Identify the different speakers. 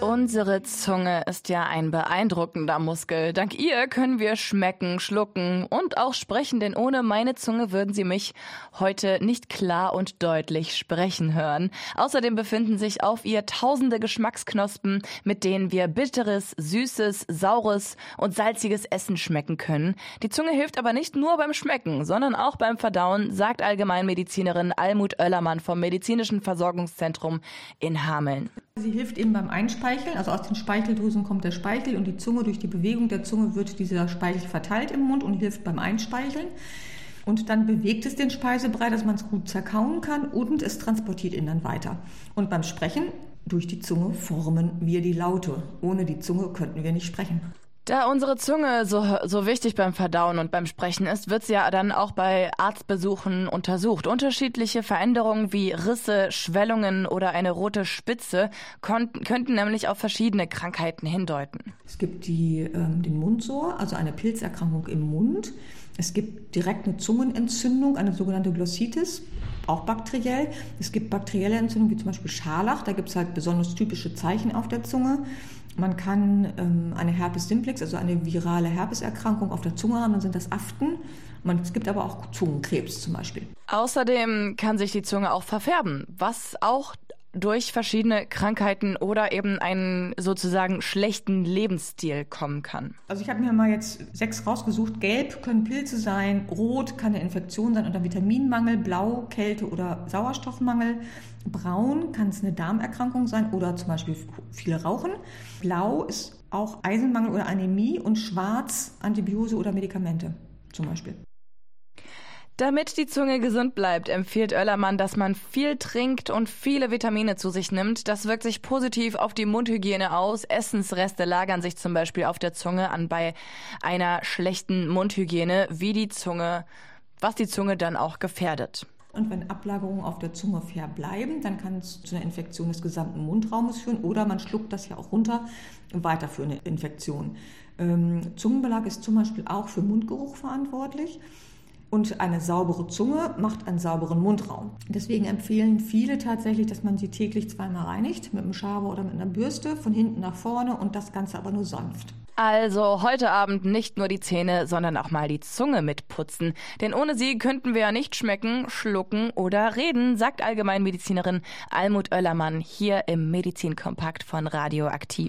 Speaker 1: Unsere Zunge ist ja ein beeindruckender Muskel. Dank ihr können wir schmecken, schlucken und auch sprechen, denn ohne meine Zunge würden Sie mich heute nicht klar und deutlich sprechen hören. Außerdem befinden sich auf ihr tausende Geschmacksknospen, mit denen wir bitteres, süßes, saures und salziges Essen schmecken können. Die Zunge hilft aber nicht nur beim Schmecken, sondern auch beim Verdauen, sagt Allgemeinmedizinerin Almut Oellermann vom Medizinischen Versorgungszentrum in Hameln.
Speaker 2: Sie hilft eben beim Einspeicheln, also aus den Speicheldrüsen kommt der Speichel und die Zunge, durch die Bewegung der Zunge wird dieser Speichel verteilt im Mund und hilft beim Einspeicheln. Und dann bewegt es den Speisebrei, dass man es gut zerkauen kann und es transportiert ihn dann weiter. Und beim Sprechen, durch die Zunge formen wir die Laute. Ohne die Zunge könnten wir nicht sprechen.
Speaker 1: Da unsere Zunge so wichtig beim Verdauen und beim Sprechen ist, wird sie ja dann auch bei Arztbesuchen untersucht. Unterschiedliche Veränderungen wie Risse, Schwellungen oder eine rote Spitze könnten nämlich auf verschiedene Krankheiten hindeuten.
Speaker 2: Es gibt den Mundsor, also eine Pilzerkrankung im Mund. Es gibt direkt eine Zungenentzündung, eine sogenannte Glossitis, auch bakteriell. Es gibt bakterielle Entzündungen, wie zum Beispiel Scharlach. Da gibt es halt besonders typische Zeichen auf der Zunge. Man kann eine Herpes simplex, also eine virale Herpeserkrankung auf der Zunge haben, dann sind das Aften. Es gibt aber auch Zungenkrebs zum Beispiel.
Speaker 1: Außerdem kann sich die Zunge auch verfärben, was auch durch verschiedene Krankheiten oder eben einen sozusagen schlechten Lebensstil kommen kann.
Speaker 2: Also ich habe mir mal jetzt 6 rausgesucht. Gelb können Pilze sein, rot kann eine Infektion sein unter Vitaminmangel, blau Kälte oder Sauerstoffmangel, braun kann es eine Darmerkrankung sein oder zum Beispiel viele rauchen. Blau ist auch Eisenmangel oder Anämie und schwarz Antibiose oder Medikamente zum Beispiel.
Speaker 1: Damit die Zunge gesund bleibt, empfiehlt Oellermann, dass man viel trinkt und viele Vitamine zu sich nimmt. Das wirkt sich positiv auf die Mundhygiene aus. Essensreste lagern sich zum Beispiel auf der Zunge an bei einer schlechten Mundhygiene, was die Zunge dann auch gefährdet.
Speaker 2: Und wenn Ablagerungen auf der Zunge verbleiben, dann kann es zu einer Infektion des gesamten Mundraumes führen oder man schluckt das ja auch runter, weiter für eine Infektion. Zungenbelag ist zum Beispiel auch für Mundgeruch verantwortlich. Und eine saubere Zunge macht einen sauberen Mundraum. Deswegen empfehlen viele tatsächlich, dass man sie täglich 2-mal reinigt, mit einem Schaber oder mit einer Bürste, von hinten nach vorne und das Ganze aber nur sanft.
Speaker 1: Also heute Abend nicht nur die Zähne, sondern auch mal die Zunge mitputzen. Denn ohne sie könnten wir ja nicht schmecken, schlucken oder reden, sagt Allgemeinmedizinerin Almut Oellermann hier im Medizinkompakt von Radioaktiv.